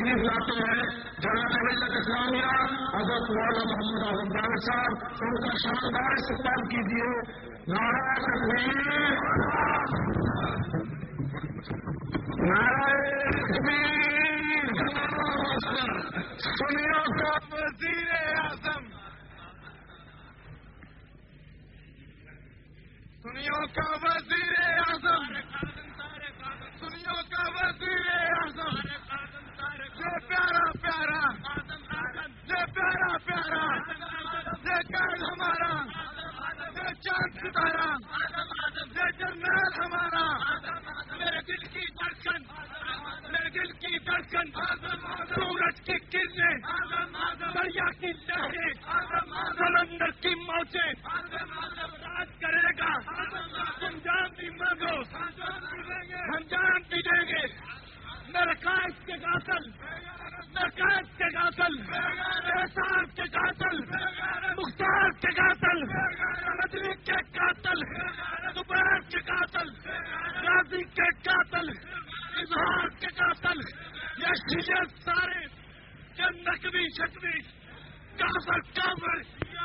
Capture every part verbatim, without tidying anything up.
تشریف لاتے ہیں جناب ملت اسلامیہ حضرت مولانا محمد اعظم طاہر صاحب، ان کا شاندار استقبال کیجیے. نعرہ تکبیر، نعرہ تکبیر. سنیوں کا وزیر اعظم، سنیوں کا وزیر اعظم، سنیوں کا وزیر اعظم، یہ پیارا پیارا، یہ پیارا پیارا، یہ قائد ہمارا، یہ چاند ستارہ، یہ جرنیل ہمارا، میرے دل کی دھڑکن، میرے دل کی دھڑکن، سورج کی کرنیں، دریا کی لہریں، سمندر کی موجیں، راج کرے گا. تم جان بھی مانگو، ہم جان بھی دیں گے. میرے قائد کے قاتل، میرے قائد کے قاتل، احسان کے قاتل، مختار کے قاتل، مدنی کے قاتل، زبیر کے قاتل، غازی کے قاتل، اظہار کے قاتل، یہ شیعہ سارے یہ نقوی شکوی کافر کافر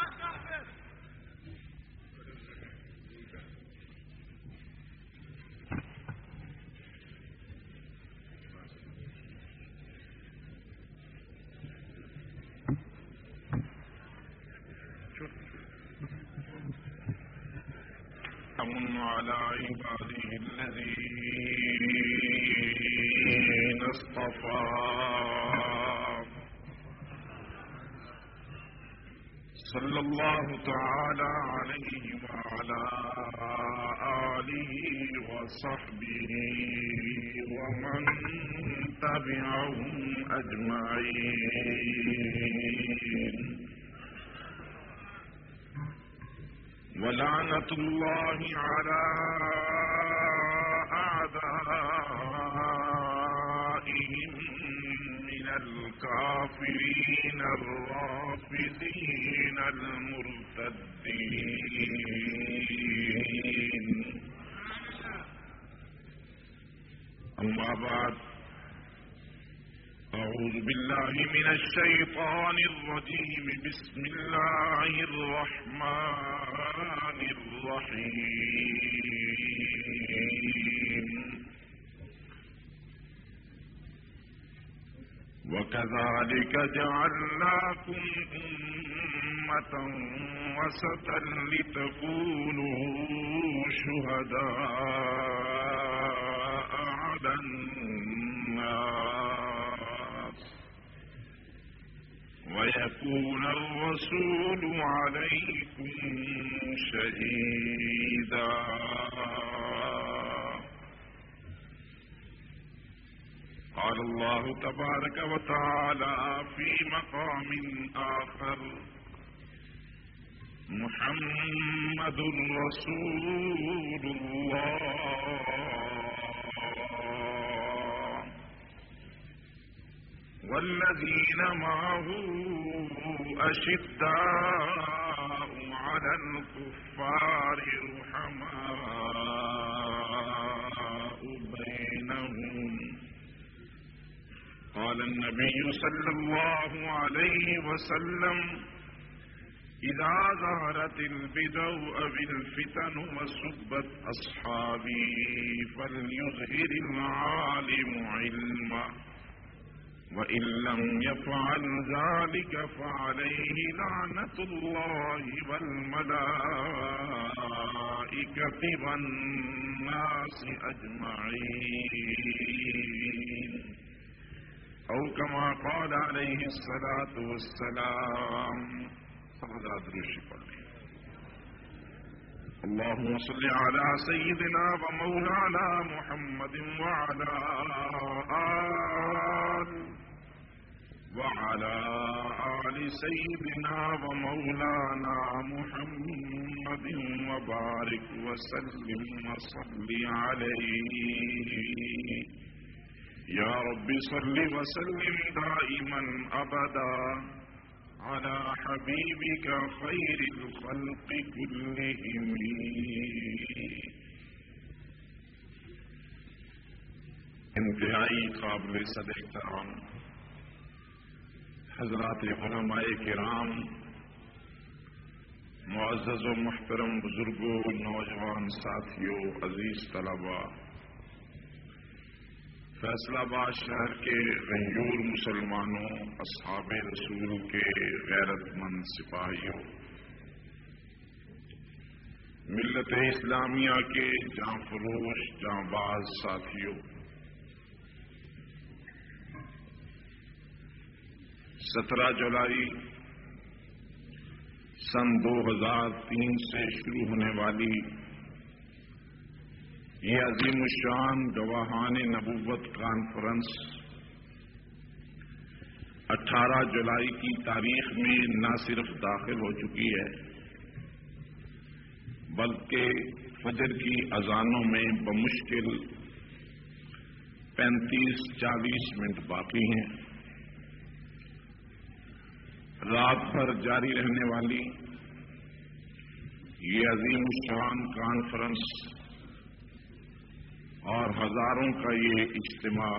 على عباده الذين اصطفى صلى الله تعالى عليه وعلى آله وصحبه ومن تبعهم أجمعين. ولعنة الله على أعدائهم من الكافرين الرافضين المرتدين. أما بعد، أعوذ بالله من الشيطان الرجيم. بسم الله الرحمن الرحيم. وكذلك جعلناكم أمة وسطا لتكونوا شهداء على الناس ويكون الرسول عليكم شهيدا. قال الله تبارك وتعالى في مقام آخر: محمد رسول الله والذين معه أشداء على الكفار رحماء بينهم. قال النبي صلى الله عليه وسلم: إذا ظهرت البدع أو الفتن وسبت أصحابي فليظهر العالم علمه، وإن لم يفعل ذلك فعليه لعنة الله والملائكة والناس أجمعين، أو كما قال عليه الصلاة والسلام. اللهم صل على سيدنا ومولانا محمد وعلى آل وعلى آل سيدنا ومولانا محمد وبارك وسلم وصل عليه. يا رب صل وسلم دائما أبدا على حبيبك خير الخلق كلهم. انتہائی قابل صد احترام حضرات علماء کرام، معزز و محترم بزرگوں، نوجوان ساتھیوں، عزیز طلباء، فیصل آباد شہر کے غیور مسلمانوں، اصحاب رسول کے غیرت مند سپاہیوں، ملت اسلامیہ کے جاں فروش جاں باز ساتھیوں، سترہ جولائی سن دو ہزار تین سے شروع ہونے والی یہ عظیم الشان گواہان نبوت کانفرنس اٹھارہ جولائی کی تاریخ میں نہ صرف داخل ہو چکی ہے بلکہ فجر کی اذانوں میں بمشکل پینتیس چالیس منٹ باقی ہیں۔ رات بھر جاری رہنے والی یہ عظیم الشان کانفرنس اور ہزاروں کا یہ اجتماع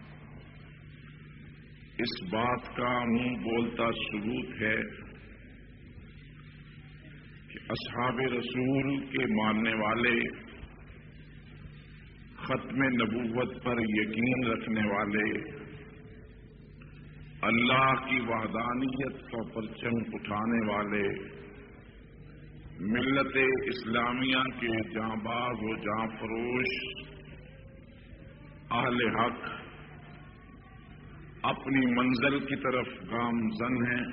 اس بات کا منہ بولتا ثبوت ہے کہ اصحاب رسول کے ماننے والے، ختم نبوت پر یقین رکھنے والے، اللہ کی وحدانیت کا پرچم اٹھانے والے، ملت اسلامیہ کے جاں باز و جاں فروش اہل حق اپنی منزل کی طرف گامزن ہیں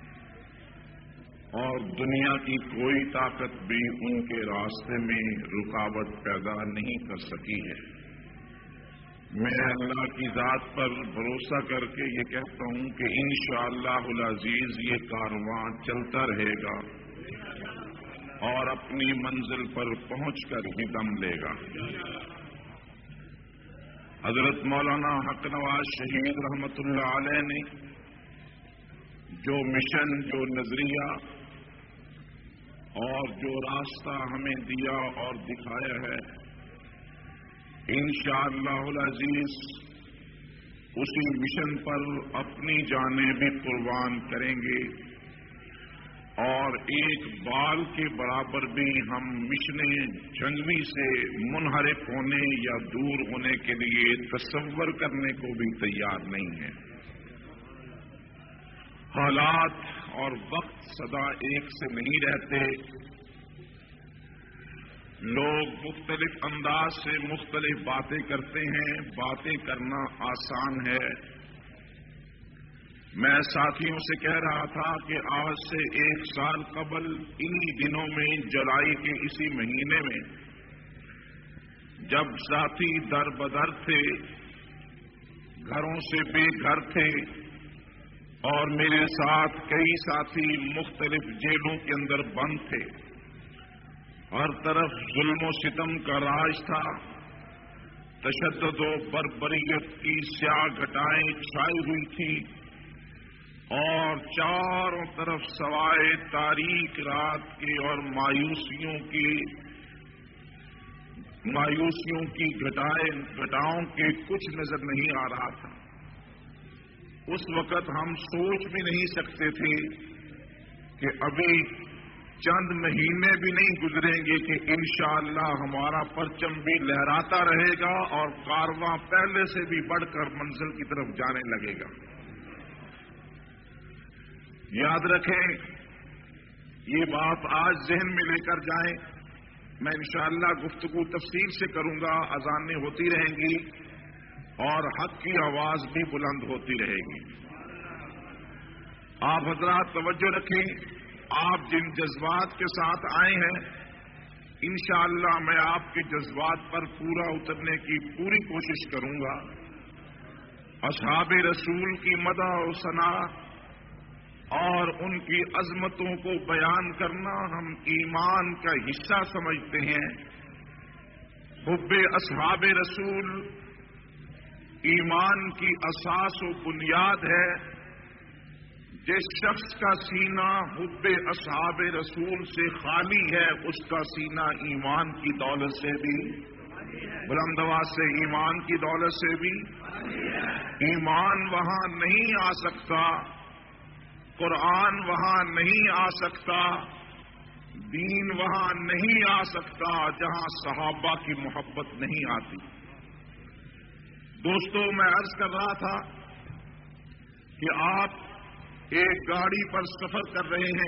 اور دنیا کی کوئی طاقت بھی ان کے راستے میں رکاوٹ پیدا نہیں کر سکی ہے۔ میں اللہ کی ذات پر بھروسہ کر کے یہ کہتا ہوں کہ انشاءاللہ العزیز یہ کارواں چلتا رہے گا اور اپنی منزل پر پہنچ کر ہی دم لے گا۔ حضرت مولانا حق نواز شہید رحمت اللہ علیہ نے جو مشن، جو نظریہ اور جو راستہ ہمیں دیا اور دکھایا ہے، انشاءاللہ العزیز اسی مشن پر اپنی جانیں بھی قربان کریں گے اور ایک بال کے برابر بھی ہم مشن جنگوی سے منحرف ہونے یا دور ہونے کے لیے تصور کرنے کو بھی تیار نہیں ہیں۔ حالات اور وقت سدا ایک سے نہیں رہتے، لوگ مختلف انداز سے مختلف باتیں کرتے ہیں، باتیں کرنا آسان ہے۔ میں ساتھیوں سے کہہ رہا تھا کہ آج سے ایک سال قبل انہی دنوں میں جولائی کے اسی مہینے میں جب ساتھی در بدر تھے، گھروں سے بے گھر تھے اور میرے ساتھ کئی ساتھی مختلف جیلوں کے اندر بند تھے، ہر طرف ظلم و ستم کا راج تھا، تشدد و بربریت کی سیاہ گھٹائیں چھائی ہوئی تھی اور چاروں طرف سوائے تاریک رات کے اور مایوسیوں کی مایوسیوں کی گھٹائیں گھٹاؤں کے کچھ نظر نہیں آ رہا تھا۔ اس وقت ہم سوچ بھی نہیں سکتے تھے کہ ابھی چند مہینے بھی نہیں گزریں گے کہ انشاءاللہ ہمارا پرچم بھی لہراتا رہے گا اور کارواں پہلے سے بھی بڑھ کر منزل کی طرف جانے لگے گا۔ یاد رکھیں، یہ بات آج ذہن میں لے کر جائیں۔ میں انشاءاللہ گفتگو تفصیل سے کروں گا، اذانیں ہوتی رہیں گی اور حق کی آواز بھی بلند ہوتی رہے گی۔ آپ حضرات توجہ رکھیں، آپ جن جذبات کے ساتھ آئے ہیں، انشاءاللہ میں آپ کے جذبات پر پورا اترنے کی پوری کوشش کروں گا۔ اصحاب رسول کی مدح و ثنا اور ان کی عظمتوں کو بیان کرنا ہم ایمان کا حصہ سمجھتے ہیں۔ حب اصحاب رسول ایمان کی اساس و بنیاد ہے۔ جس شخص کا سینہ حب اصحاب رسول سے خالی ہے، اس کا سینہ ایمان کی دولت سے بھی، بلند آواز سے ایمان کی دولت سے بھی، ایمان وہاں نہیں آ سکتا قرآن وہاں نہیں آ سکتا، دین وہاں نہیں آ سکتا جہاں صحابہ کی محبت نہیں آتی۔ دوستو، میں عرض کر رہا تھا کہ آپ ایک گاڑی پر سفر کر رہے ہیں۔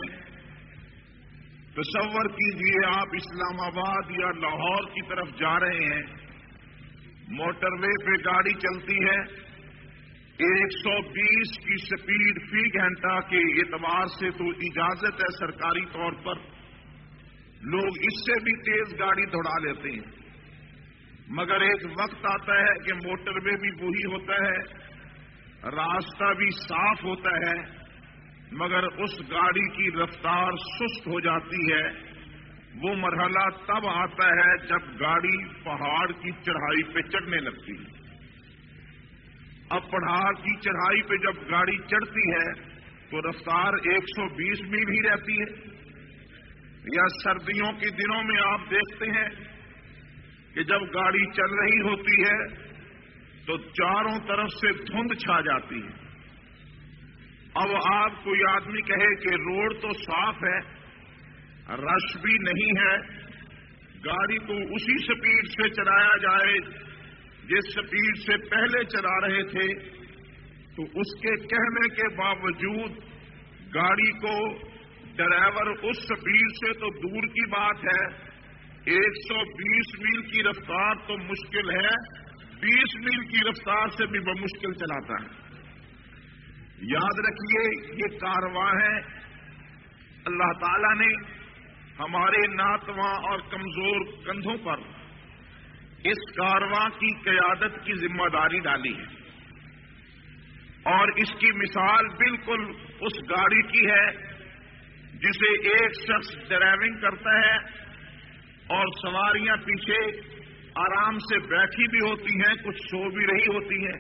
تصور کیجئے آپ اسلام آباد یا لاہور کی طرف جا رہے ہیں، موٹر وے پہ گاڑی چلتی ہے، ایک سو بیس کی سپیڈ فی گھنٹہ کے اعتبار سے تو اجازت ہے سرکاری طور پر، لوگ اس سے بھی تیز گاڑی دوڑا لیتے ہیں، مگر ایک وقت آتا ہے کہ موٹر وے بھی وہی ہوتا ہے، راستہ بھی صاف ہوتا ہے، مگر اس گاڑی کی رفتار سست ہو جاتی ہے۔ وہ مرحلہ تب آتا ہے جب گاڑی پہاڑ کی چڑھائی پہ چڑھنے لگتی ہے۔ اب پہاڑ کی چڑھائی پہ جب گاڑی چڑھتی ہے تو رفتار ایک سو بیس میل ہی رہتی ہے، یا سردیوں کے دنوں میں آپ دیکھتے ہیں کہ جب گاڑی چل رہی ہوتی ہے تو چاروں طرف سے دھند چھا جاتی ہے۔ اب آپ کوئی آدمی کہے کہ روڈ تو صاف ہے، رش بھی نہیں ہے، گاڑی کو اسی سپیڈ سے چلایا جائے جس سپیڈ سے پہلے چلا رہے تھے، تو اس کے کہنے کے باوجود گاڑی کو ڈرائیور اس سپیڈ سے تو دور کی بات ہے، ایک سو بیس میل کی رفتار تو مشکل ہے، بیس میل کی رفتار سے بھی بمشکل چلاتا ہے۔ یاد رکھیے، یہ کارواں ہے، اللہ تعالیٰ نے ہمارے ناتواں اور کمزور کندھوں پر اس کارواں کی قیادت کی ذمہ داری ڈالی ہے، اور اس کی مثال بالکل اس گاڑی کی ہے جسے ایک شخص ڈرائیونگ کرتا ہے اور سواریاں پیچھے آرام سے بیٹھی بھی ہوتی ہیں، کچھ سو بھی رہی ہوتی ہیں۔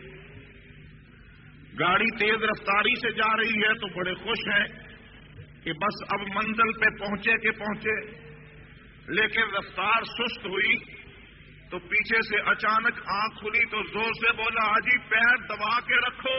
گاڑی تیز رفتاری سے جا رہی ہے تو بڑے خوش ہیں کہ بس اب منزل پہ پہنچے کہ پہنچے، لیکن رفتار سست ہوئی تو پیچھے سے اچانک آنکھ کھلی تو زور سے بولا، حاجی پیر دبا کے رکھو،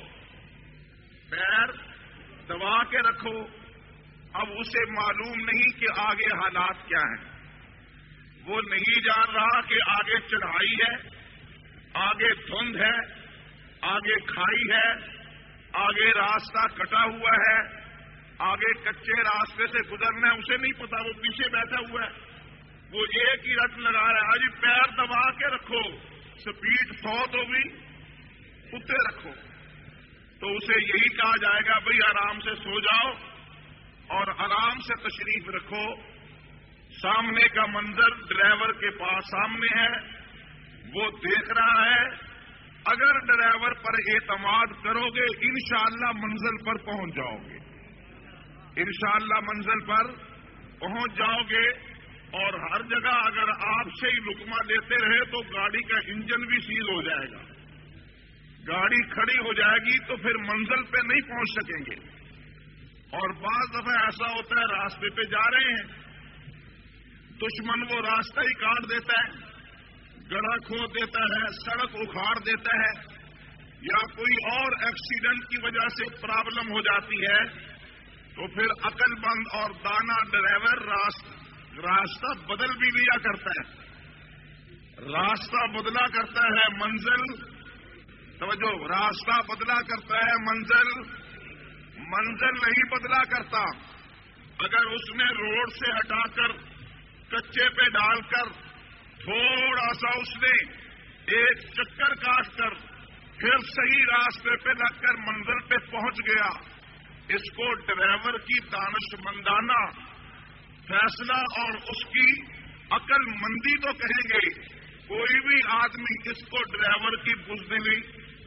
پیر دبا کے رکھو۔ اب اسے معلوم نہیں کہ آگے حالات کیا ہیں، وہ نہیں جان رہا کہ آگے چڑھائی ہے، آگے دھند ہے، آگے کھائی ہے، آگے راستہ کٹا ہوا ہے، آگے کچے راستے سے گزرنا ہے، اسے نہیں پتا، وہ پیچھے بیٹھا ہوا ہے، وہ ایک ہی رٹ لگا رہا ہے، حاجی پیر دبا کے رکھو، سپیڈ سو تو بھی اتنے رکھو۔ تو اسے یہی کہا جائے گا، بھئی آرام سے سو جاؤ اور آرام سے تشریف رکھو۔ سامنے کا منظر ڈرائیور کے پاس سامنے ہے، وہ دیکھ رہا ہے، اگر ڈرائیور پر اعتماد کرو گے انشاءاللہ منزل پر پہنچ جاؤ گے، انشاءاللہ منزل پر پہنچ جاؤ گے۔ اور ہر جگہ اگر آپ سے ہی لقمہ لیتے رہے تو گاڑی کا انجن بھی سیز ہو جائے گا، گاڑی کھڑی ہو جائے گی تو پھر منزل پہ نہیں پہنچ سکیں گے۔ اور بعض دفعہ ایسا ہوتا ہے راستے پہ جا رہے ہیں، دشمن وہ راستہ ہی کاٹ دیتا ہے، گڑھا کھود دیتا ہے، سڑک اکھاڑ دیتا ہے، یا کوئی اور ایکسیڈنٹ کی وجہ سے پرابلم ہو جاتی ہے، تو پھر عقل مند اور دانا ڈرائیور راستہ راستہ بدل بھی لیا کرتا ہے، راستہ بدلا کرتا ہے، منزل توجہ راستہ بدلا کرتا ہے، منزل منزل نہیں بدلا کرتا۔ اگر اس نے روڈ سے ہٹا کر کچے پہ ڈال کر تھوڑا سا اس نے ایک چکر کاٹ کر پھر صحیح راستے پہ لگ کر منزل پہ پہنچ گیا، اس کو ڈرائیور کی دانش مندانہ فیصلہ اور اس کی عقل مندی تو کہیں گے، کوئی بھی آدمی اس کو ڈرائیور کی بزدلی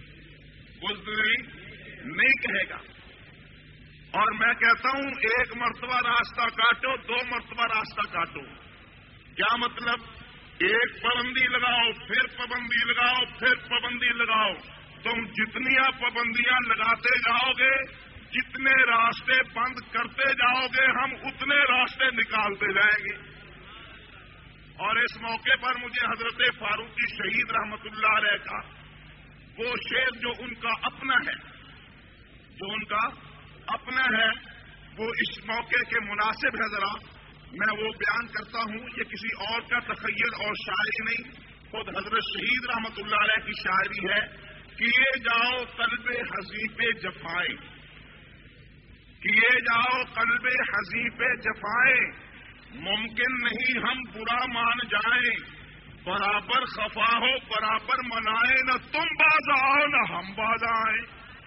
بزدلی نہیں کہے گا۔ اور میں کہتا ہوں ایک مرتبہ راستہ کاٹو، دو مرتبہ راستہ کاٹو، کیا مطلب؟ ایک پابندی لگاؤ، پھر پابندی لگاؤ، پھر پابندی لگاؤ، تم جتنی پابندیاں لگاتے جاؤ گے، جتنے راستے بند کرتے جاؤ گے، ہم اتنے راستے نکالتے جائیں گے۔ اور اس موقع پر مجھے حضرت فاروقی شہید رحمت اللہ علیہ کا وہ شعر جو ان کا اپنا ہے، جو ان کا اپنا ہے وہ اس موقع کے مناسب ہے، ذرا میں وہ بیان کرتا ہوں. یہ کسی اور کا تخیل اور شاعری نہیں، خود حضرت شہید رحمت اللہ علیہ کی شاعری ہے. کیے جاؤ قلب حضیف جفائیں، کیے جاؤ قلب حضیف جفائیں، ممکن نہیں ہم برا مان جائیں، برابر خفا ہو برابر منائیں، نہ تم باز آؤ نہ ہم باز آئیں،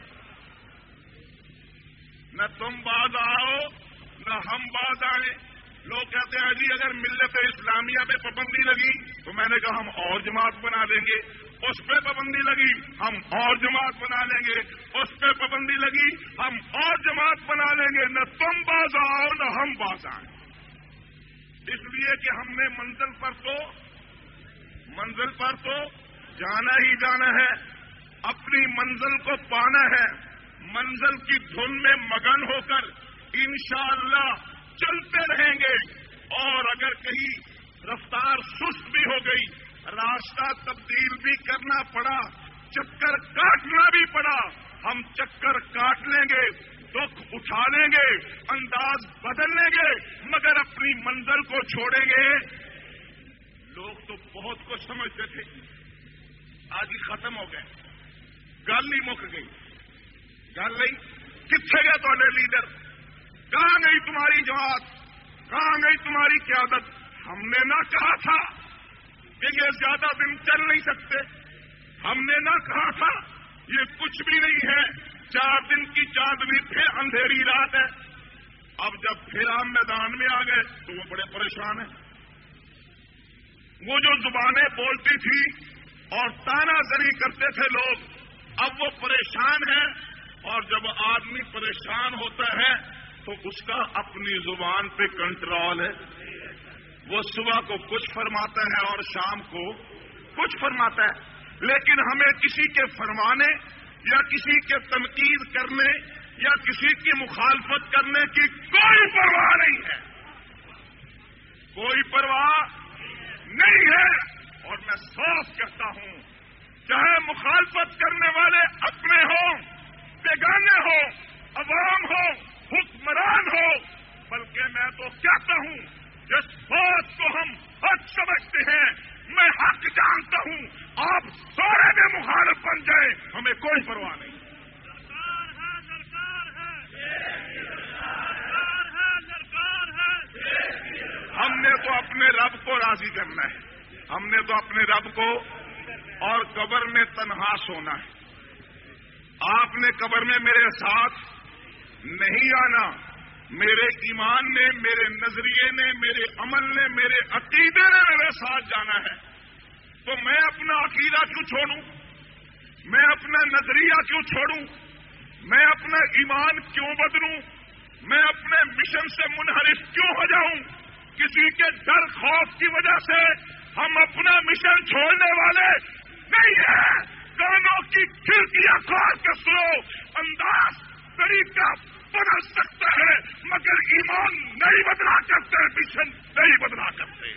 نہ تم باز آؤ نہ ہم باز آئیں. لوگ کہتے ہیں جی اگر ملت اسلامیہ پہ پابندی لگی تو میں نے کہا ہم اور جماعت بنا لیں گے، اس پہ پابندی لگی ہم اور جماعت بنا لیں گے، اس پہ پابندی لگی ہم اور جماعت بنا لیں گے، نہ تم باز آؤ نہ ہم باز آئیں. اس لیے کہ ہم نے منزل پر تو منزل پر تو جانا ہی جانا ہے، اپنی منزل کو پانا ہے. منزل کی دھن میں مگن ہو کر انشاءاللہ چلتے رہیں گے، اور اگر کہیں رفتار سست بھی ہو گئی، راستہ تبدیل بھی کرنا پڑا، چکر کاٹنا بھی پڑا، ہم چکر کاٹ لیں گے، دکھ اٹھا لیں گے، انداز بدل لیں گے، مگر اپنی منزل کو چھوڑیں گے. لوگ تو بہت کچھ سمجھتے تھے، آج ہی ختم ہو گئے، گل ہی مک گئی. گل نہیں کتنے گئے تھوڑے لیڈر، کہاں گئی تمہاری جماعت، کہاں گئی تمہاری قیادت؟ ہم نے نہ کہا تھا کہ یہ زیادہ دن چل نہیں سکتے، ہم نے نہ کہا تھا یہ کچھ بھی نہیں ہے، چار دن کی چاندنی پھر اندھیری رات ہے. اب جب پھر ہم میدان میں آ گئے تو وہ بڑے پریشان ہیں. وہ جو زبانیں بولتی تھی اور تانا زنی کرتے تھے لوگ، اب وہ پریشان ہیں. اور جب آدمی پریشان ہوتا ہے تو اس کا اپنی زبان پہ کنٹرول ہے. وہ صبح کو کچھ فرماتا ہے اور شام کو کچھ فرماتا ہے، لیکن ہمیں کسی کے فرمانے یا کسی کے تنقید کرنے یا کسی کی مخالفت کرنے کی کوئی پرواہ نہیں ہے، کوئی پرواہ نہیں ہے. اور میں صاف کہتا ہوں، چاہے مخالفت کرنے والے اپنے ہوں، بیگانے ہو، عوام ہو، حکمران ہو، بلکہ میں تو کہتا ہوں جس بات کو ہم حق سمجھتے ہیں، میں حق جانتا ہوں، آپ سارے میں مخالف بن جائیں، ہمیں کوئی پرواہ نہیں. ہم نے تو اپنے رب کو راضی کرنا ہے، ہم نے تو اپنے رب کو، اور قبر میں تنہا سونا ہے. آپ نے قبر میں میرے ساتھ نہیں آنا، میرے ایمان نے، میرے نظریے نے، میرے عمل نے، میرے عقیدے نے میرے ساتھ جانا ہے. تو میں اپنا عقیدہ کیوں چھوڑوں، میں اپنا نظریہ کیوں چھوڑوں، میں اپنا ایمان کیوں بدلوں، میں اپنے مشن سے منحرف کیوں ہو جاؤں؟ کسی کے ڈر خوف کی وجہ سے ہم اپنا مشن چھوڑنے والے نہیں ہیں. کانوں کی کھڑکیاں کھول کے سنو، انداز طریقہ بدل سکتا ہے مگر ایمان نہیں بدلا کرتے، مشن نہیں بدلا کرتے.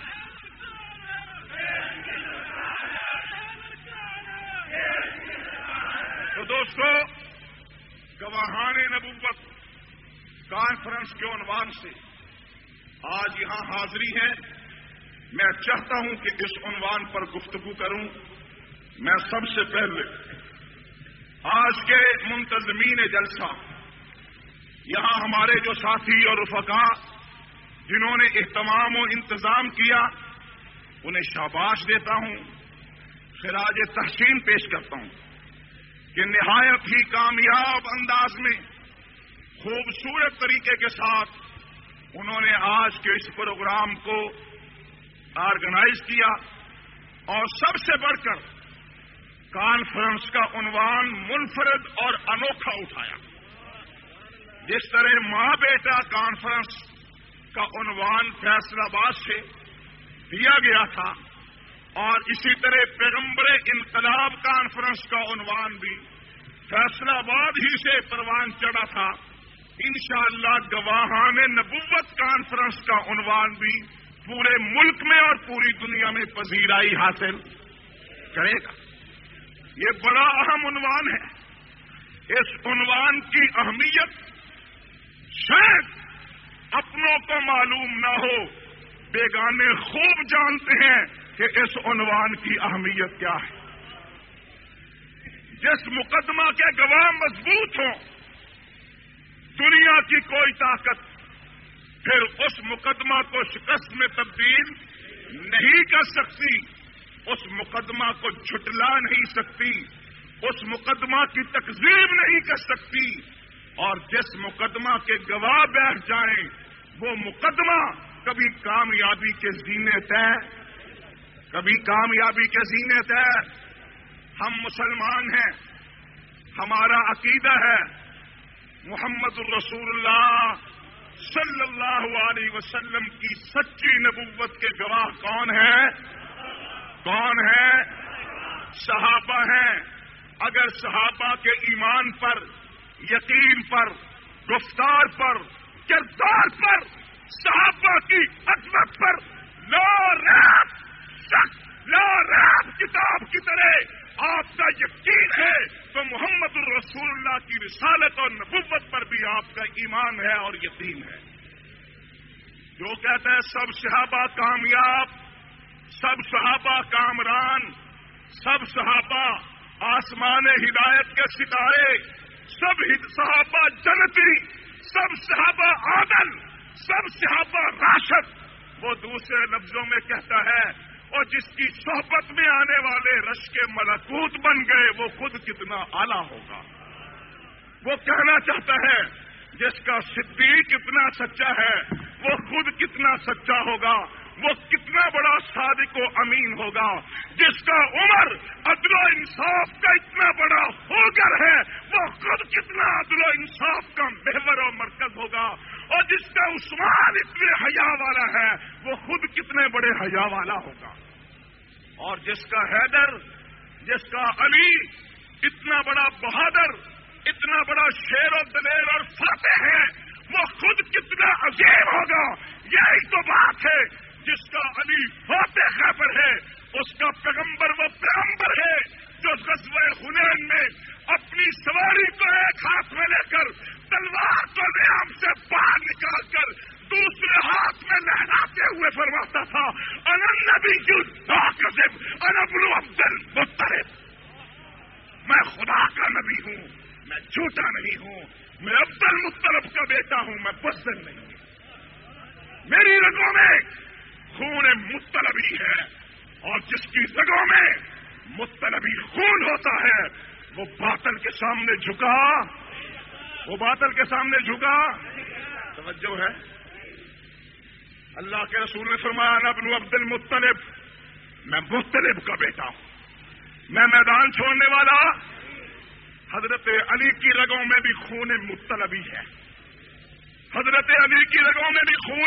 تو دوستو، گواہان نبوت کانفرنس کے عنوان سے آج یہاں حاضری ہے. میں چاہتا ہوں کہ اس عنوان پر گفتگو کروں. میں سب سے پہلے آج کے منتظمین جلسہ، یہاں ہمارے جو ساتھی اور رفقا جنہوں نے اہتمام و انتظام کیا، انہیں شاباش دیتا ہوں، خراج تحسین پیش کرتا ہوں کہ نہایت ہی کامیاب انداز میں، خوبصورت طریقے کے ساتھ انہوں نے آج کے اس پروگرام کو آرگنائز کیا. اور سب سے بڑھ کر کانفرنس کا عنوان منفرد اور انوکھا اٹھایا. جس طرح ماں بیٹا کانفرنس کا عنوان فیصل آباد سے دیا گیا تھا، اور اسی طرح پیغمبر انقلاب کانفرنس کا عنوان بھی فیصل آباد ہی سے پروان چڑھا تھا، انشاءاللہ گواہان نبوت کانفرنس کا عنوان بھی پورے ملک میں اور پوری دنیا میں پذیرائی حاصل کرے گا. یہ بڑا اہم عنوان ہے. اس عنوان کی اہمیت شاید اپنوں کو معلوم نہ ہو، بیگانے خوب جانتے ہیں کہ اس عنوان کی اہمیت کیا ہے۔ جس مقدمہ کے گواہ مضبوط ہوں، دنیا کی کوئی طاقت پھر اس مقدمہ کو شکست میں تبدیل نہیں کر سکتی، اس مقدمہ کو جھٹلا نہیں سکتی، اس مقدمہ کی تکذیب نہیں کر سکتی، اور جس مقدمہ کے گواہ بیٹھ جائیں وہ مقدمہ کبھی کامیابی کے زینے طے کبھی کامیابی کے زینے طے ہم مسلمان ہیں، ہمارا عقیدہ ہے محمد الرسول اللہ صلی اللہ علیہ وسلم کی سچی نبوت کے گواہ کون ہیں؟ کون ہیں؟ صحابہ ہیں۔ اگر صحابہ کے ایمان پر، یقین پر، گفتار پر، کردار پر، صحابہ کی عظمت پر لا ریب شک، لا ریب کتاب کی طرح آپ کا یقین ہے تو محمد الرسول اللہ کی رسالت اور نبوت پر بھی آپ کا ایمان ہے اور یقین ہے۔ جو کہتا ہے سب صحابہ کامیاب، سب صحابہ کامران، سب صحابہ آسمان ہدایت کے ستارے، سب صحابہ جنتی، سب صحابہ عادل، سب صحابہ راشد، وہ دوسرے لفظوں میں کہتا ہے اور جس کی صحبت میں آنے والے رش کے ملکوت بن گئے وہ خود کتنا اعلیٰ ہوگا۔ وہ کہنا چاہتا ہے جس کا صدیق اتنا سچا ہے وہ خود کتنا سچا ہوگا، وہ کتنا بڑا صادق و امین ہوگا۔ جس کا عمر عدل و انصاف کا اتنا بڑا ہوگر ہے وہ خود کتنا عدل و انصاف کا محور و مرکز ہوگا، اور جس کا عثمان اتنے حیا والا ہے وہ خود کتنے بڑے حیا والا ہوگا، اور جس کا حیدر، جس کا علی اتنا بڑا بہادر، اتنا بڑا شیر و دلیر اور فاتح ہے وہ خود کتنا عظیم ہوگا۔ یہی تو بات ہے، جس کا علی فاتح خیبر ہے اس کا پیغمبر وہ پیغمبر ہے جو غزوہ حنین میں اپنی سواری کو ایک ہاتھ میں لے کر تلوار کو نیام سے باہر نکال کر دوسرے ہاتھ میں لہراتے ہوئے فرماتا تھا انا النبی لا کذب انا ابن عبد المطلب، میں خدا کا نبی ہوں، میں جھوٹا نہیں ہوں، میں عبد المطلب کا بیٹا ہوں، میں بزدل نہیں ہوں۔ میری رگوں میں خون مطلبی ہے، اور جس کی رگوں میں مطلبی خون ہوتا ہے وہ باطل کے سامنے جھکا وہ باطل کے سامنے جھکا توجہ ہے۔ اللہ کے رسول نے فرمایا انا ابن عبد المطلب، میں مطلب کا بیٹا ہوں، میں میدان چھوڑنے والا۔ حضرت علی کی رگوں میں بھی خون مطلبی ہے، حضرت علی کی رگوں میں بھی خون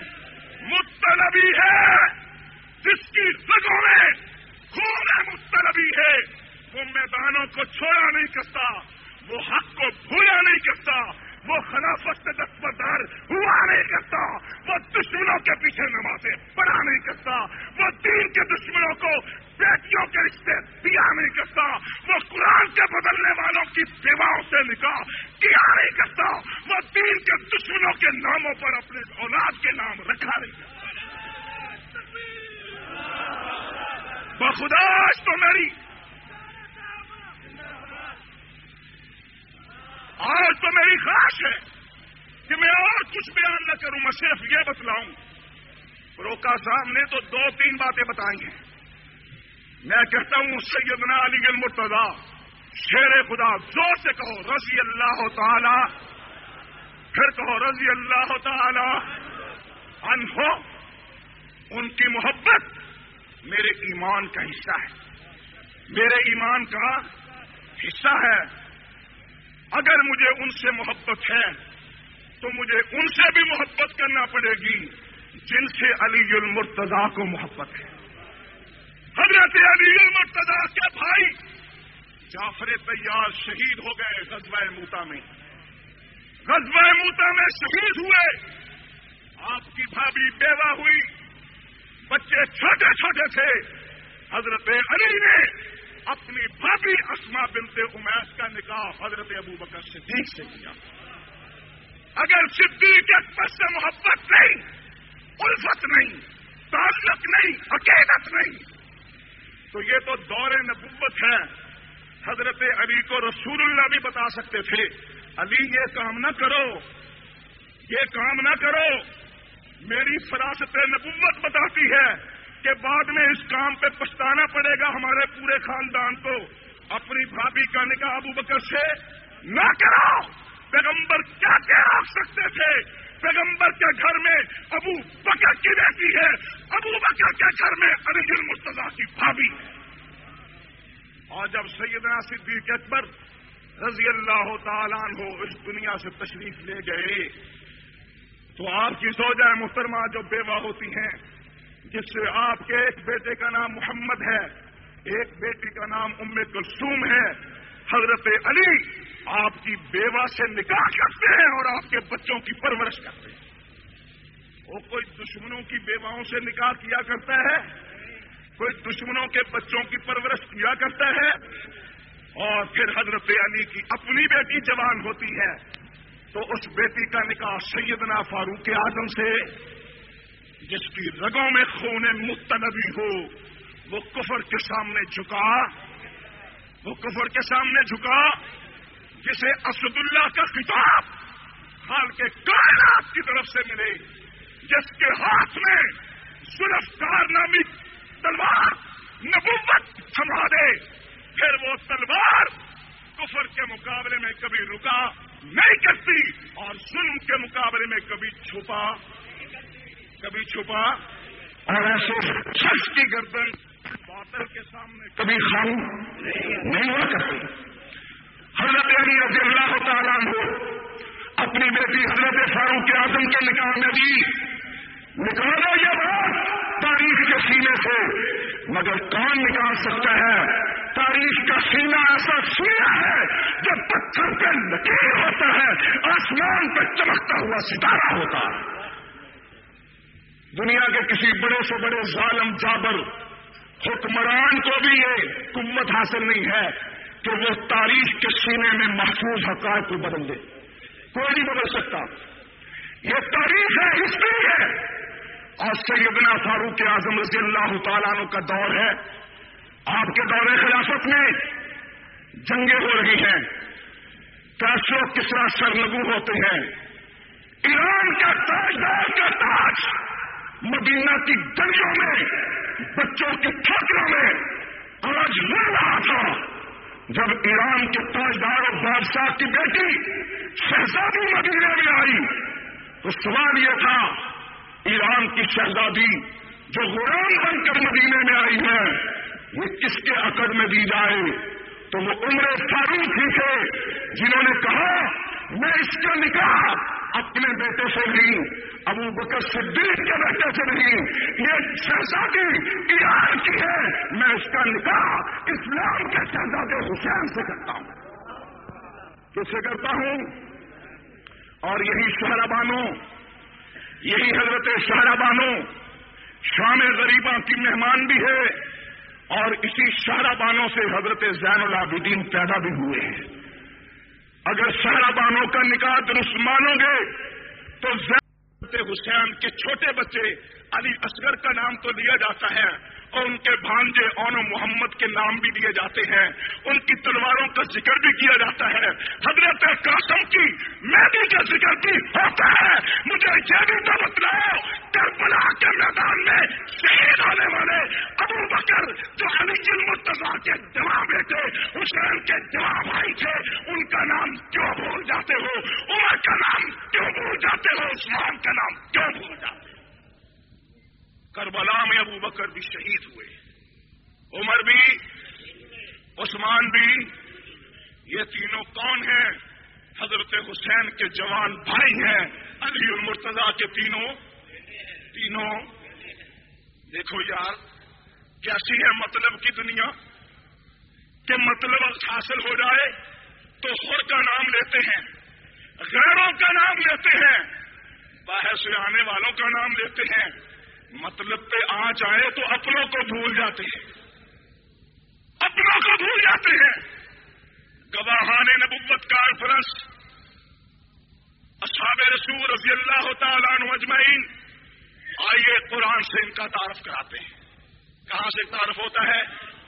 مطلبی ہے۔ جس کی رگوں میں خون مطلبی ہے وہ میدانوں کو چھوڑا نہیں کرتا، وہ حق کو بھولا نہیں کرتا، وہ خلافت سے دستبردار ہوا نہیں کرتا، وہ دشمنوں کے پیچھے نمازیں پڑھا نہیں کرتا، وہ دین کے دشمنوں کو بیٹیوں کے رشتے دیا نہیں کرتا، وہ قرآن کے بدلنے والوں کی بیواؤں سے نکاح کیا نہیں کرتا، وہ دین کے دشمنوں کے ناموں پر اپنے اولاد کے نام رکھا نہیں کرتا۔ بخداش تو میری آج تو میری خواہش ہے کہ میں اور کچھ بیان نہ کروں، میں صرف یہ بتلاؤں۔ روکا صاحب نے تو دو تین باتیں بتائی ہیں، میں کہتا ہوں سیدنا علی المرتضیٰ شیر خدا، زور سے کہو رضی اللہ تعالی، پھر کہو رضی اللہ تعالی عنہ۔ ان کی محبت میرے ایمان کا حصہ ہے، میرے ایمان کا حصہ ہے۔ اگر مجھے ان سے محبت ہے تو مجھے ان سے بھی محبت کرنا پڑے گی جن سے علی المرتضیٰ کو محبت ہے۔ حضرت علی المرتضیٰ کے بھائی جعفر طیار شہید ہو گئے غزوہ موتا میں، غزوہ موتا میں شہید ہوئے۔ آپ کی بھابھی بیوہ ہوئی، بچے چھوٹے چھوٹے تھے۔ حضرت علی نے اپنی بھابھی اسما بنت امیس کا نکاح حضرت ابو بکر صدیق سے کیا۔ اگر صدیق اکبر سے محبت نہیں، الفت نہیں، تعلق نہیں، عقیدت نہیں، تو یہ تو دور نبوت ہے۔ حضرت علی کو رسول اللہ بھی بتا سکتے تھے، علی یہ کام نہ کرو، یہ کام نہ کرو۔ میری فراست نبوت بتاتی ہے کہ بعد میں اس کام پہ پچھتانا پڑے گا ہمارے پورے خاندان کو۔ اپنی بھابھی کا نکاح ابو بکر سے نہ کرو۔ پیغمبر کیا کیا رکھ سکتے تھے؟ پیغمبر کے گھر میں ابو بکر کی بیٹی ہے، ابو بکر کے گھر میں علی المرتضیٰ کی بھابھی ہے۔ اور جب سیدنا صدیق اکبر رضی اللہ تعالیٰ عنہ اس دنیا سے تشریف لے گئے تو آپ کی زوجہ محترمہ جو بیوہ ہوتی ہیں، جس سے آپ کے ایک بیٹے کا نام محمد ہے، ایک بیٹی کا نام ام کلثوم ہے، حضرت علی آپ کی بیوہ سے نکاح کرتے ہیں اور آپ کے بچوں کی پرورش کرتے ہیں۔ وہ کوئی دشمنوں کی بیواؤں سے نکاح کیا کرتا ہے، کوئی دشمنوں کے بچوں کی پرورش کیا کرتا ہے، اور پھر حضرت علی کی اپنی بیٹی جوان ہوتی ہے تو اس بیٹی کا نکاح سیدنا فاروق اعظم سے، جس کی رگوں میں خون متنبی ہو، وہ کفر کے سامنے جھکا، وہ کفر کے سامنے جھکا، جسے اسد اللہ کا خطاب حال کے کائنات کی طرف سے ملے، جس کے ہاتھ میں ذوالفقار نامی تلوار نبوت تھما دے، پھر وہ تلوار کفر کے مقابلے میں کبھی رکا نہیں کرتی اور ظلم کے مقابلے میں کبھی چھپا کبھی چھپا اور ایسے شخص کی گردن باطل کے سامنے کبھی خام نہیں ہوا کرتی۔ حضرت علی رضی اللہ تعالیٰ عنہ اپنی بیٹی حضرت فاروق اعظم کے نکاح میں بھی نکالا یہ بات تاریخ کے سینے سے، مگر کون نکال سکتا ہے؟ تاریخ کا سینہ ایسا سینہ ہے جو پتھر پہ لکیر ہوتا ہے، آسمان پہ چمکتا ہوا ستارہ ہوتا ہے۔ دنیا کے کسی بڑے سے بڑے ظالم جابر حکمران کو بھی یہ قوت حاصل نہیں ہے کہ وہ تاریخ کے سینے میں محفوظ حقائق کو بدل دے۔ کوئی نہیں بدل سکتا، یہ تاریخ ہے، ہسٹری ہے۔ اور سیدنا فاروق اعظم رضی اللہ تعالیٰ عنہ کا دور ہے، آپ کے دور خلافت میں جنگیں ہو رہی ہیں، کیسرو کسرا سرنگو ہوتے ہیں، ایران کا تاجدار کا تاج مدینہ کی گلیوں میں بچوں کی ٹھوکروں میں آج لڑ رہا تھا۔ جب ایران کے تاجدار اور بادشاہ کی بیٹی شہزادی مدینے میں آئی تو سوال یہ تھا، ایران کی شہزادی جو غلام بن کر مدینے میں آئی ہے یہ کس کے عقد میں دی جائے؟ تو وہ عمر فاروق ہی تھے جنہوں نے کہا میں اس کا نکاح اپنے بیٹے سے نہیں، ابو بکر صدیق کے بیٹے سے نہیں، یہ شہزادی ایران کی ہے، میں اس کا نکاح اسلام کے شہزادے حسین سے کرتا ہوں۔ کس سے کرتا ہوں؟ اور یہی شہرہ بانو، یہی حضرت شہرہ بانو شام غریباں کی مہمان بھی ہے، اور اسی شہرہ بانو سے حضرت زین العابدین پیدا بھی ہوئے ہیں۔ اگر شہرہ بانو کا نکاح درست مانو گے تو زین حسین کے چھوٹے بچے علی اصغر کا نام تو لیا جاتا ہے اور ان کے بھانجے اون و محمد کے نام بھی لیے جاتے ہیں، ان کی تلواروں کا ذکر بھی کیا جاتا ہے، حضرت قاسم کی مہدی کا ذکر بھی ہوتا ہے۔ مجھے یہ بھی تو بتلاؤ کربلا کے میدان میں شہید ہونے والے ابو بکر جو علی المرتضیٰ کے جمع بیٹے حسین کے جمع بھائی تھے، ان کا نام کیوں بھول جاتے ہو؟ عمر کا نام کیوں بھول جاتے ہو؟ عثمان کا نام کیوں بھول جاتے ہو؟ کربلا میں ابو بکر بھی شہید ہوئے، عمر بھی، عثمان بھی، یہ تینوں کون ہیں؟ حضرت حسین کے جوان بھائی ہیں، علی المرتضیٰ کے تینوں تینوں دیکھو یار کیسی ہے مطلب کی دنیا کہ مطلب حاصل ہو جائے تو خود کا نام لیتے ہیں، غیروں کا نام لیتے ہیں، باہر سے آنے والوں کا نام لیتے ہیں، مطلب پہ آ جائے تو اپنوں کو بھول جاتے ہیں، اپنوں کو بھول جاتے ہیں۔ گواہان نبوت کانفرنس اصحاب رسول رضی اللہ تعالیٰ عنہ اجمعین، آئیے قرآن سے ان کا تعارف کراتے ہیں۔ کہاں سے تعارف ہوتا ہے؟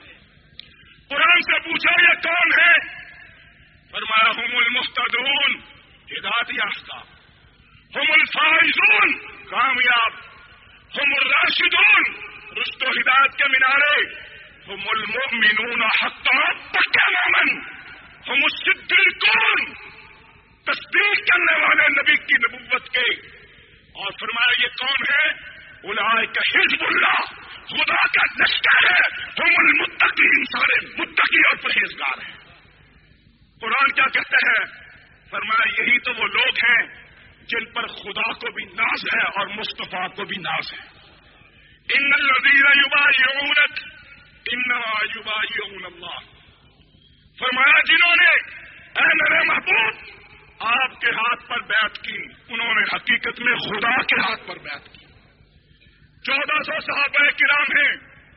قرآن سے پوچھا یہ کون ہے؟ فرمایا ہم المہتدون، ہدایت یافتہ، ہم الفائزون، کامیاب، ہم الراشدون، رشد و ہدایت کے مینارے، ہم المؤمنون حقا، پکے مومن، ہم الصدیقون، تصدیق کرنے والے نبی کی نبوت کے۔ اور فرمایا یہ کون ہے؟ اولئک حزب اللہ، خدا کا لشکر ہے، ہم المتقین، سارے متقی اور پرہیزگار ہیں۔ قرآن کیا کہتے ہیں؟ فرمایا یہی تو وہ لوگ ہیں جن پر خدا کو بھی ناز ہے اور مصطفیٰ کو بھی ناز ہے۔ ان الذین یبایعونک انما یبایعون اللہ، فرمایا جنہوں نے اے میرے محبوب آپ کے ہاتھ پر بیعت کی، انہوں نے حقیقت میں خدا کے ہاتھ پر بیعت کی۔ چودہ سو صحابہ کرام ہیں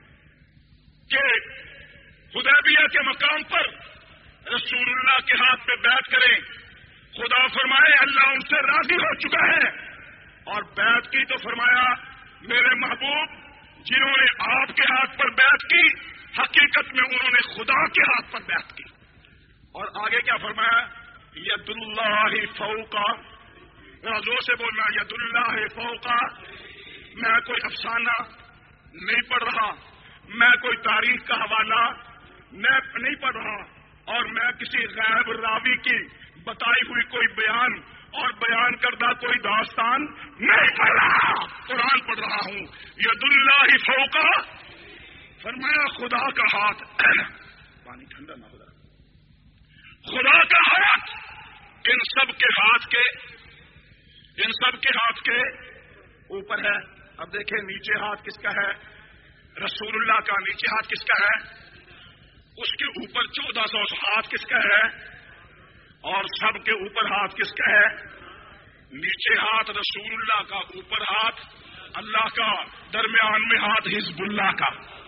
کہ حدیبیہ کے مقام پر رسول اللہ کے ہاتھ پہ بیعت کریں، خدا فرمائے اللہ ان سے راضی ہو چکا ہے، اور بیعت کی تو فرمایا میرے محبوب جنہوں نے آپ کے ہاتھ پر بیعت کی، حقیقت میں انہوں نے خدا کے ہاتھ پر بیعت کی۔ اور آگے کیا فرمایا؟ ید اللہ فوقا، زور سے بولنا، ید اللہ فوقا۔ میں کوئی افسانہ نہیں پڑھ رہا، میں کوئی تاریخ کا حوالہ نہیں پڑھ رہا، اور میں کسی غیب راوی کی بتائی ہوئی کوئی بیان اور بیان کردہ کوئی داستان نہیں پڑھ رہا، قرآن پڑھ رہا ہوں۔ ید اللہ فوقا، فرمایا خدا کا ہاتھ، پانی ٹھنڈا نہ ہو رہا، خدا کا ہاتھ ان سب کے ہاتھ کے ان سب کے ہاتھ کے اوپر ہے۔ اب دیکھیں نیچے ہاتھ کس کا ہے؟ رسول اللہ کا۔ نیچے ہاتھ کس کا ہے؟ اس کے اوپر چودہ سو ہاتھ کس کا ہے؟ اور سب کے اوپر ہاتھ کس کا ہے؟ نیچے ہاتھ رسول اللہ کا، اوپر ہاتھ اللہ کا، درمیان میں ہاتھ حزب اللہ کا،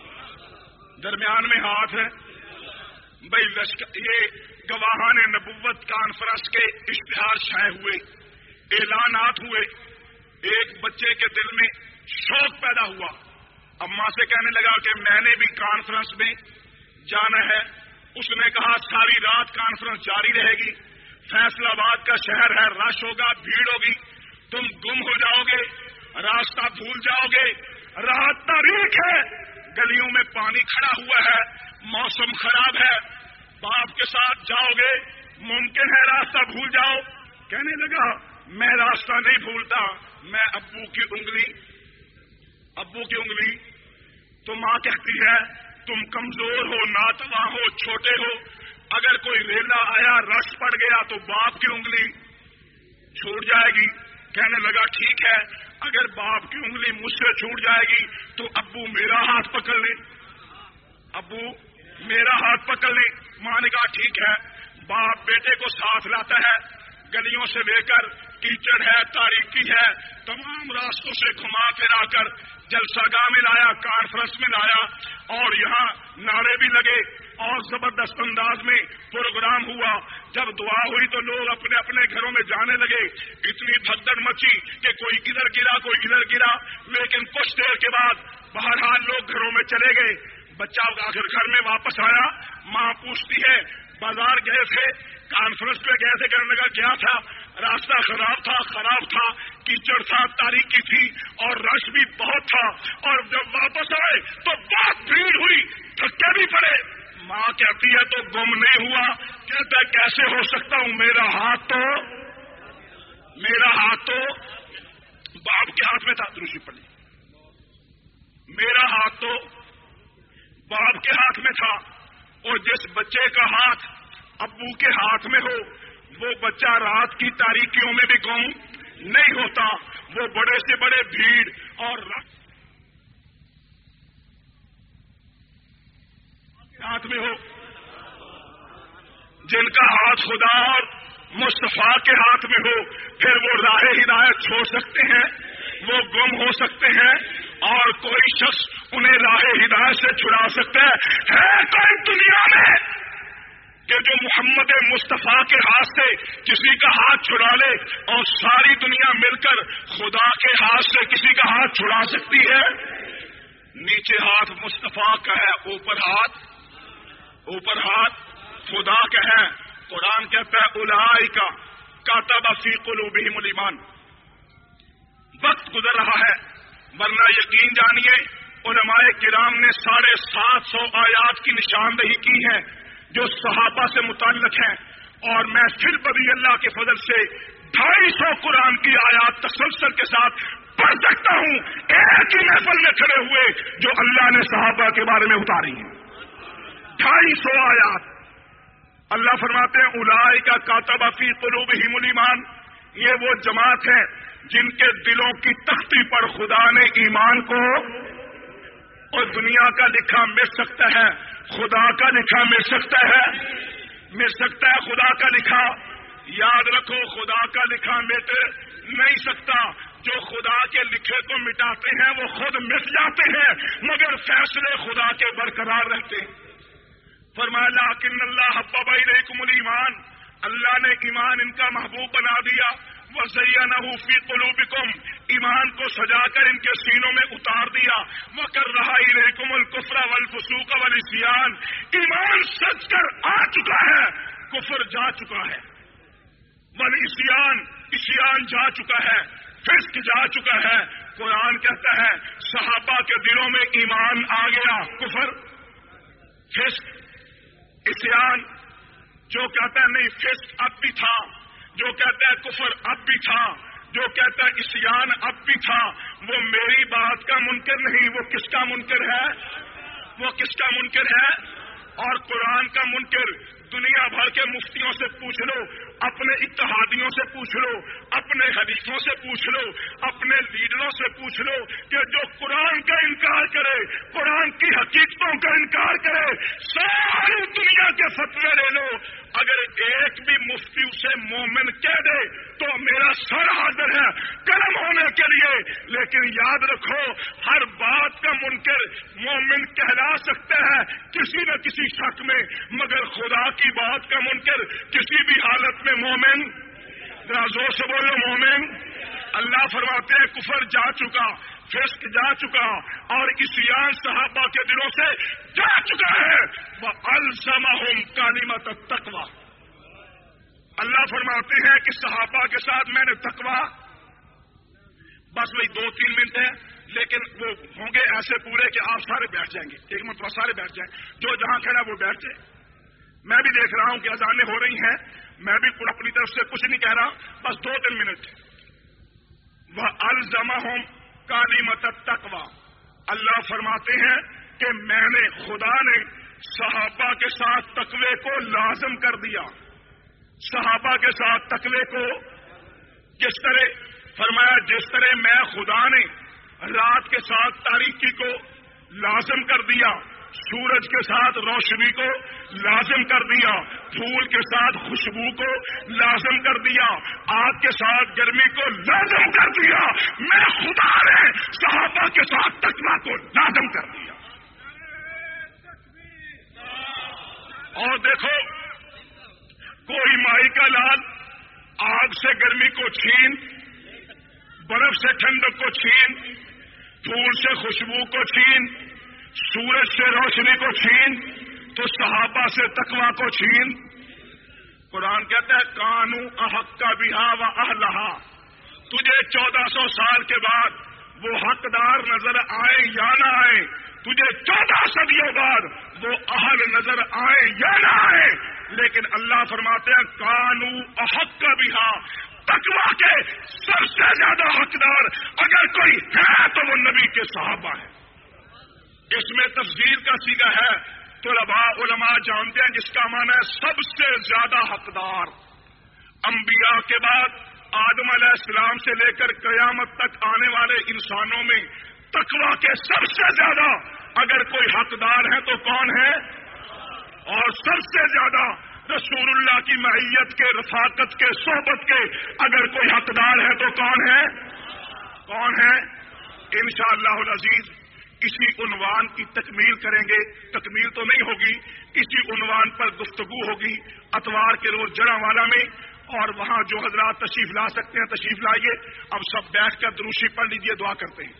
درمیان میں ہاتھ ہے بھائی لشکر۔ یہ گواہان نبوت کانفرنس کے اشتہار شائع ہوئے، اعلانات ہوئے، ایک بچے کے دل میں شوق پیدا ہوا، اماں سے کہنے لگا کہ میں نے بھی کانفرنس میں جانا ہے۔ اس نے کہا ساری رات کانفرنس جاری رہے گی، فیصلہ آباد کا شہر ہے، رش ہوگا، بھیڑ ہوگی، تم گم ہو جاؤ گے، راستہ بھول جاؤ گے، رات تاریک ہے، گلیوں میں پانی کھڑا ہوا ہے، موسم خراب ہے، باپ کے ساتھ جاؤ گے، ممکن ہے راستہ بھول جاؤ۔ کہنے لگا میں راستہ نہیں بھولتا، میں ابو کی انگلی ابو کی انگلی تو ماں کہتی ہے تم کمزور ہو، ناتواں ہو، چھوٹے ہو، اگر کوئی ریلا آیا رش پڑ گیا تو باپ کی انگلی چھوٹ جائے گی۔ کہنے لگا ٹھیک ہے، اگر باپ کی انگلی مجھ سے چھوٹ جائے گی تو ابو میرا ہاتھ پکڑ لے، ابو میرا ہاتھ پکڑ لے۔ ماں نے کہا ٹھیک ہے۔ باپ بیٹے کو ساتھ لاتا ہے، گلیوں سے لے کر، کیچڑ ہے، تاریکی ہے، تمام راستوں سے گھما پھرا کر جلسہ گاہ میں لایا، کانفرنس میں لایا، اور یہاں نعرے بھی لگے اور زبردست انداز میں پروگرام ہوا۔ جب دعا ہوئی تو لوگ اپنے اپنے گھروں میں جانے لگے، اتنی بھگدڑ مچی کہ کوئی کدھر گرا کوئی ادھر گرا، لیکن کچھ دیر کے بعد بہرحال لوگ گھروں میں چلے گئے۔ بچہ آخر گھر میں واپس آیا، ماں پوچھتی ہے بازار گئے تھے، کانفرنس پہ گئے تھے، کہنے لگا کیا تھا؟ راستہ خراب تھا، خراب تھا، کیچڑ تھا، تاریکی تھی اور رش بھی بہت تھا، اور جب واپس آئے تو بہت بھیڑ ہوئی، تھکے بھی پڑے۔ ماں کہتی ہے تو گم نہیں ہوا؟ کہتا ہے کیسے ہو سکتا ہوں، میرا ہاتھ تو میرا ہاتھ تو باپ کے ہاتھ میں تھا، دروشی پڑی، میرا ہاتھ تو باپ کے ہاتھ میں تھا، اور جس بچے کا ہاتھ ابو کے ہاتھ میں ہو وہ بچہ رات کی تاریکیوں میں بھی گم نہیں ہوتا، وہ بڑے سے بڑے بھیڑ اور ہاتھ میں ہو۔ جن کا ہاتھ خدا اور مصطفیٰ کے ہاتھ میں ہو، پھر وہ راہ ہدایت چھوڑ سکتے ہیں، وہ گم ہو سکتے ہیں، اور کوئی شخص انہیں راہ ہدایت سے چھڑا سکتا ہے۔ ہے کوئی دنیا میں کہ جو محمد مصطفیٰ کے ہاتھ سے کسی کا ہاتھ چھڑا لے اور ساری دنیا مل کر خدا کے ہاتھ سے کسی کا ہاتھ چھڑا سکتی ہے؟ نیچے ہاتھ مصطفیٰ کا ہے، اوپر ہاتھ اوپر ہاتھ خدا کا ہے۔ قرآن کہتا ہے اولئک کتب فی قلوبہم الایمان۔ وقت گزر رہا ہے، ورنہ یقین جانیے علماء کرام نے ساڑھے سات سو آیات کی نشاندہی کی ہے جو صحابہ سے متعلق ہیں، اور میں پھر بڑی اللہ کے فضل سے ڈھائی سو قرآن کی آیات تسلسل کے ساتھ پڑھ سکتا ہوں ایک ہی محفل میں کھڑے ہوئے جو اللہ نے صحابہ کے بارے میں اتاری ہیں۔ ڈھائی سو آیات اللہ فرماتے ہیں اولئک کتب فی قلوبہم الایمان، یہ وہ جماعت ہے جن کے دلوں کی تختی پر خدا نے ایمان کو، اور دنیا کا لکھا مل سکتا ہے، خدا کا لکھا مل سکتا ہے مل سکتا ہے خدا کا لکھا۔ یاد رکھو خدا کا لکھا مٹ نہیں سکتا، جو خدا کے لکھے کو مٹاتے ہیں وہ خود مٹ جاتے ہیں، مگر فیصلے خدا کے برقرار رہتے ہیں۔ فرمایا لیکن اللہ حبب الیکم الایمان، اللہ نے ایمان ان کا محبوب بنا دیا، وزینہ فی قلوبکم، ایمان کو سجا کر ان کے سینوں میں اتار دیا، وکرہ الیکم الکفر والفسوق والعصیان، ایمان سج کر آ چکا ہے، کفر جا چکا ہے، والعصیان، عصیان جا چکا ہے، فسق جا چکا ہے۔ قرآن کہتا ہے صحابہ کے دلوں میں ایمان آ گیا، کفر، فسق، عصیان، جو کہتا ہے نہیں فسق اب بھی تھا، جو کہتا ہے کفر اب بھی تھا، جو کہتا ہے عصیان اب بھی تھا، وہ میری بات کا منکر نہیں، وہ کس کا منکر ہے؟ وہ کس کا منکر ہے؟ اور قرآن کا منکر دنیا بھر کے مفتیوں سے پوچھ لو، اپنے اتحادیوں سے پوچھ لو، اپنے حدیثوں سے پوچھ لو، اپنے لیڈروں سے پوچھ لو کہ جو قرآن کا انکار کرے، قرآن کی حقیقتوں کا انکار کرے، ساری دنیا کے فتوے لے لو، اگر ایک بھی مفتی اسے مومن کہہ دے تو میرا سر حاضر ہے قلم ہونے کے لیے، لیکن یاد رکھو ہر بات کا منکر مومن کہلا سکتا ہے کسی نہ کسی شک میں، مگر خدا کی بات کا منکر کسی بھی حالت میں مومن، ذرا زور سے بولو مومن۔ اللہ فرماتے ہیں کفر جا چکا، فسق جا چکا، اور عصیان صحابہ کے دلوں سے جا چکا ہے، وَأَلْزَمَهُمْ كَلِمَةَ التَّقْوَىٰ، اللہ فرماتے ہیں کہ صحابہ کے ساتھ میں نے تقویٰ، بس وہی دو تین منٹ ہے لیکن وہ ہوں گے ایسے پورے کہ آپ سارے بیٹھ جائیں گے، ایک مرتبہ سارے بیٹھ جائیں، جو جہاں کھڑا وہ بیٹھ جائے۔ میں بھی دیکھ رہا ہوں کہ اذانیں ہو رہی ہیں، میں بھی اپنی طرف سے کچھ نہیں کہہ رہا، بس دو تین منٹ۔ وَأَلْزَمَهُمْ كَلِمَةَ التَّقْوَىٰ، اللہ فرماتے ہیں کہ میں نے، خدا نے صحابہ کے ساتھ تقوی کو لازم کر دیا۔ صحابہ کے ساتھ تقوی کو کس طرح؟ فرمایا جس طرح میں خدا نے رات کے ساتھ تاریکی کو لازم کر دیا، سورج کے ساتھ روشنی کو لازم کر دیا، پھول کے ساتھ خوشبو کو لازم کر دیا، آگ کے ساتھ گرمی کو لازم کر دیا، میں خدا نے صحابہ کے ساتھ تقویٰ کو لازم کر دیا۔ اور دیکھو کوئی مائی کا لال آگ سے گرمی کو چھین، برف سے ٹھنڈک کو چھین، پھول سے خوشبو کو چھین، سورج سے روشنی کو چھین، تو صحابہ سے تقویٰ کو چھین۔ قرآن کہتا ہے کانو احق کا بہا و اہلہا، تجھے چودہ سو سال کے بعد وہ حقدار نظر آئے یا نہ آئے، تجھے چودہ صدیوں بعد وہ اہل نظر آئے یا نہ آئے، لیکن اللہ فرماتے ہیں کانو احق کا بہا، تقویٰ کے سب سے زیادہ حقدار اگر کوئی ہے تو وہ نبی کے صحابہ ہیں۔ اس میں تفضیل کا صیغہ ہے، طلباء علماء جانتے ہیں جس کا معنی ہے سب سے زیادہ حقدار۔ انبیاء کے بعد آدم علیہ السلام سے لے کر قیامت تک آنے والے انسانوں میں تقویٰ کے سب سے زیادہ اگر کوئی حقدار ہے تو کون ہے؟ اور سب سے زیادہ رسول اللہ کی معیت کے، رفاقت کے، صحبت کے اگر کوئی حقدار ہے تو کون ہے؟ کون ہے؟ انشاءاللہ العزیز اسی عنوان کی تکمیل کریں گے. تکمیل تو نہیں ہوگی, اسی عنوان پر گفتگو ہوگی اتوار کے روز جڑاوالا میں, اور وہاں جو حضرات تشریف لا سکتے ہیں تشریف لائیے. اب سب بیٹھ کر دروشی پڑھ لیجیے, دعا کرتے ہیں.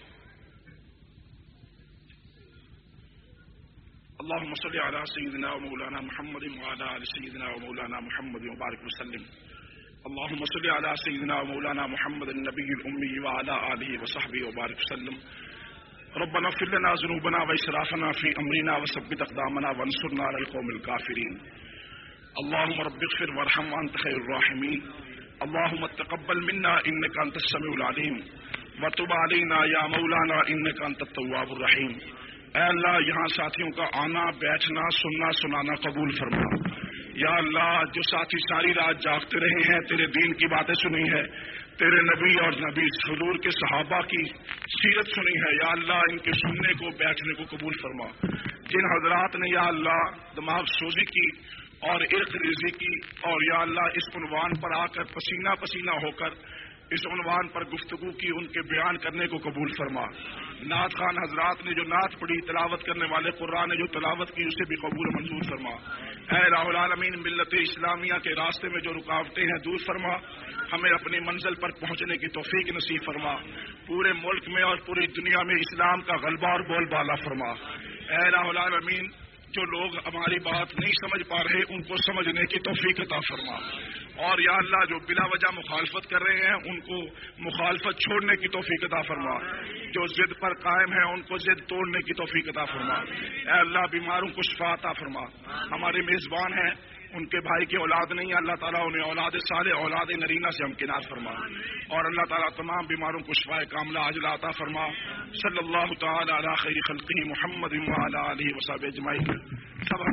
اللهم صل على سيدنا ومولانا محمد وعلى آل سيدنا ومولانا محمد وبارك وسلم. اللهم صل على سيدنا ومولانا محمد النبي الأمي وعلى آله وصحبه وبارك وسلم. ربنا اغفر لنا ذنوبنا وإسرافنا في أمرنا وثبت أقدامنا وانصرنا على القوم الكافرين. اللهم رب اغفر وارحم وأنت خير الراحمين. اللهم تقبل منا إنك أنت السميع العليم وتب علينا يا مولانا إنك أنت التواب الرحيم. اے اللہ یہاں ساتھیوں کا آنا بیٹھنا سننا سنانا قبول فرما. یا اللہ جو ساتھی ساری رات جاگتے رہے ہیں تیرے دین کی باتیں سنی ہے, تیرے نبی اور نبی حضور کے صحابہ کی سیرت سنی ہے, یا اللہ ان کے سننے کو بیٹھنے کو قبول فرما. جن حضرات نے یا اللہ دماغ سوزی کی اور عرق ریزی کی اور یا اللہ اس عنوان پر آ کر پسینہ پسینہ ہو کر اس عنوان پر گفتگو کی, ان کے بیان کرنے کو قبول فرما. نعت خان حضرات نے جو نعت پڑھی, تلاوت کرنے والے قرآن نے جو تلاوت کی, اسے بھی قبول منظور فرما. اے الہ العالمین ملت اسلامیہ کے راستے میں جو رکاوٹیں ہیں دور فرما. ہمیں اپنی منزل پر پہنچنے کی توفیق نصیب فرما. پورے ملک میں اور پوری دنیا میں اسلام کا غلبہ اور بول بالا فرما. اے الہ العالمین جو لوگ ہماری بات نہیں سمجھ پا رہے ان کو سمجھنے کی توفیق عطا فرما. اور یا اللہ جو بلا وجہ مخالفت کر رہے ہیں ان کو مخالفت چھوڑنے کی توفیق عطا فرما. جو ضد پر قائم ہیں ان کو ضد توڑنے کی توفیق عطا فرما. اے اللہ بیماروں کو شفا عطا فرما. ہمارے میزبان ہیں, ان کے بھائی کی اولاد نہیں ہے, اللہ تعالیٰ انہیں اولاد صالح اولاد نرینہ سے ہمکنار فرما. اور اللہ تعالیٰ تمام بیماروں کو شفاء کاملہ عاجلہ عطا فرما. صلی اللہ تعالی علی خیر خلقہ محمد وعلی آلہ وصحبہ اجمعین.